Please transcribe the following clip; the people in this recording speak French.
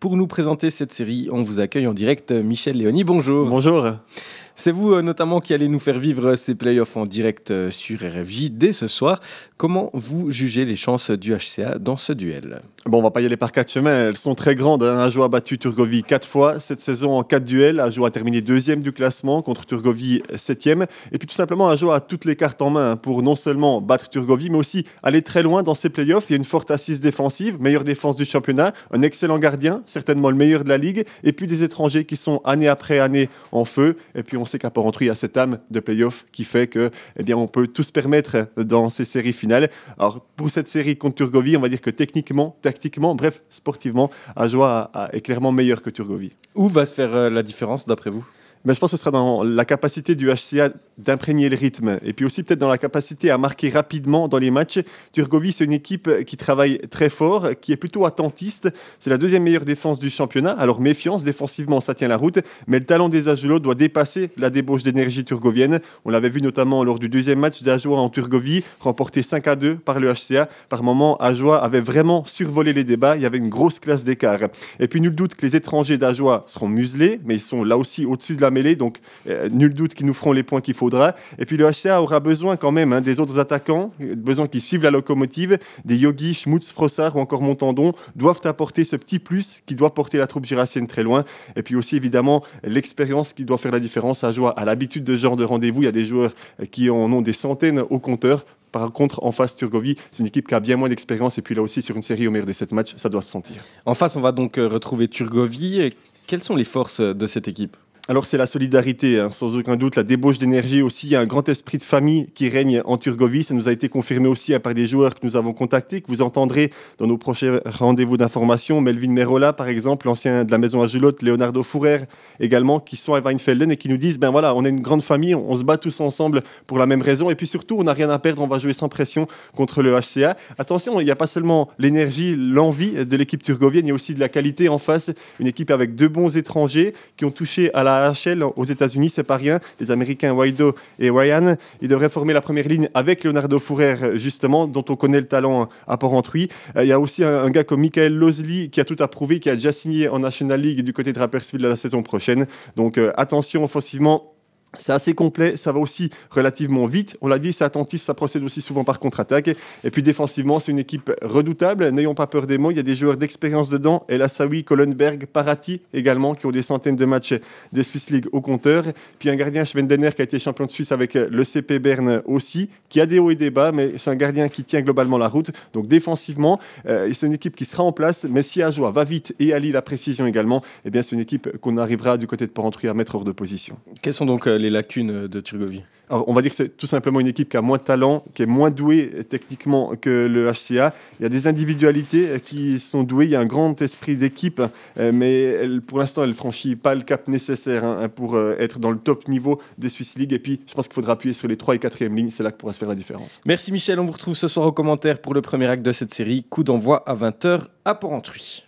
Pour nous présenter cette série, on vous accueille en direct Michel Léoni. Bonjour. Bonjour. C'est vous notamment qui allez nous faire vivre ces playoffs en direct sur RFJ dès ce soir. Comment vous jugez les chances du HCA dans ce duel ? Bon, on va pas y aller par 4 chemins, elles sont très grandes. Ajoa a battu Turgovie 4 fois cette saison en 4 duels. Ajoa a terminé 2e du classement contre Turgovie 7e. Et puis tout simplement, Ajoa a toutes les cartes en main pour non seulement battre Turgovie, mais aussi aller très loin dans ces playoffs. Il y a une forte assise défensive, meilleure défense du championnat, un excellent gardien, certainement le meilleur de la ligue, et puis des étrangers qui sont année après année en feu. Et puis on sait qu'à Porrentruy, il y a cette âme de playoff qui fait que, on peut tout se permettre dans ces séries finales. Alors pour cette série contre Turgovie, on va dire que techniquement, tactiquement, bref, sportivement, Ajoa est clairement meilleur que Turgovie. Où va se faire la différence d'après vous ? Mais je pense que ce sera dans la capacité du HCA d'imprégner le rythme et puis aussi peut-être dans la capacité à marquer rapidement dans les matchs. Turgovie, c'est une équipe qui travaille très fort, qui est plutôt attentiste. C'est la 2e meilleure défense du championnat. Alors méfiance, défensivement, ça tient la route. Mais le talent des Ajulots doit dépasser la débauche d'énergie turgovienne. On l'avait vu notamment lors du 2e match d'Ajoa en Turgovie, remporté 5-2 par le HCA. Par moment, Ajoa avait vraiment survolé les débats. Il y avait une grosse classe d'écart. Et puis nul doute que les étrangers d'Ajoa seront muselés, mais ils sont là aussi au-dessus de la mêlée, donc nul doute qu'ils nous feront les points qu'il faudra. Et puis le HCA aura besoin quand même des autres attaquants, besoin qu'ils suivent la locomotive, des Yogi, Schmutz, Frossard ou encore Montandon doivent apporter ce petit plus qui doit porter la troupe jurassienne très loin. Et puis aussi évidemment l'expérience qui doit faire la différence. Ajoa a l'habitude de ce genre de rendez-vous, il y a des joueurs qui en ont des centaines au compteur. Par contre, en face, Turgovie, c'est une équipe qui a bien moins d'expérience. Et puis là aussi, sur une série au meilleur des 7 matchs, ça doit se sentir. En face, on va donc retrouver Turgovie. Quelles sont les forces de cette équipe ? Alors c'est la solidarité, sans aucun doute, la débauche d'énergie aussi, il y a un grand esprit de famille qui règne en Turgovie, ça nous a été confirmé aussi par des joueurs que nous avons contactés, que vous entendrez dans nos prochains rendez-vous d'information, Melvin Merola par exemple, l'ancien de la maison Ajulotte, Leonardo Fourer également, qui sont à Weinfelden et qui nous disent, on est une grande famille, on se bat tous ensemble pour la même raison, et puis surtout on n'a rien à perdre, on va jouer sans pression contre le HCA. Attention, il n'y a pas seulement l'énergie, l'envie de l'équipe turgovienne, il y a aussi de la qualité en face, une équipe avec 2 bons étrangers qui ont touché à la AHL aux États-Unis, c'est pas rien. Les Américains Waido et Ryan, ils devraient former la première ligne avec Leonardo Fourer, justement, dont on connaît le talent à Porrentruy. Il y a aussi un gars comme Michael Losley qui a tout approuvé, qui a déjà signé en National League du côté de Rapperswil la saison prochaine. Donc attention offensivement. C'est assez complet, ça va aussi relativement vite. On l'a dit, c'est attentiste, ça procède aussi souvent par contre-attaque. Et puis défensivement, c'est une équipe redoutable. N'ayons pas peur des mots, il y a des joueurs d'expérience dedans. El Assaoui, Kohlenberg, Parati également, qui ont des centaines de matchs de Swiss League au compteur. Puis un gardien, Schwendener, qui a été champion de Suisse avec le CP Berne aussi, qui a des hauts et des bas, mais c'est un gardien qui tient globalement la route. Donc défensivement, c'est une équipe qui sera en place. Mais si Ajoa va vite et allie la précision également, c'est une équipe qu'on arrivera du côté de Porrentruy à mettre hors de position. Quelles sont donc les lacunes de Turgovie ? Alors, on va dire que c'est tout simplement une équipe qui a moins de talent, qui est moins douée techniquement que le HCA. Il y a des individualités qui sont douées, il y a un grand esprit d'équipe, mais pour l'instant, elle ne franchit pas le cap nécessaire pour être dans le top niveau des Swiss League. Et puis, je pense qu'il faudra appuyer sur les 3 et 4e lignes, c'est là que pourra se faire la différence. Merci Michel, on vous retrouve ce soir aux commentaires pour le premier acte de cette série. Coup d'envoi à 20h à Porrentruy.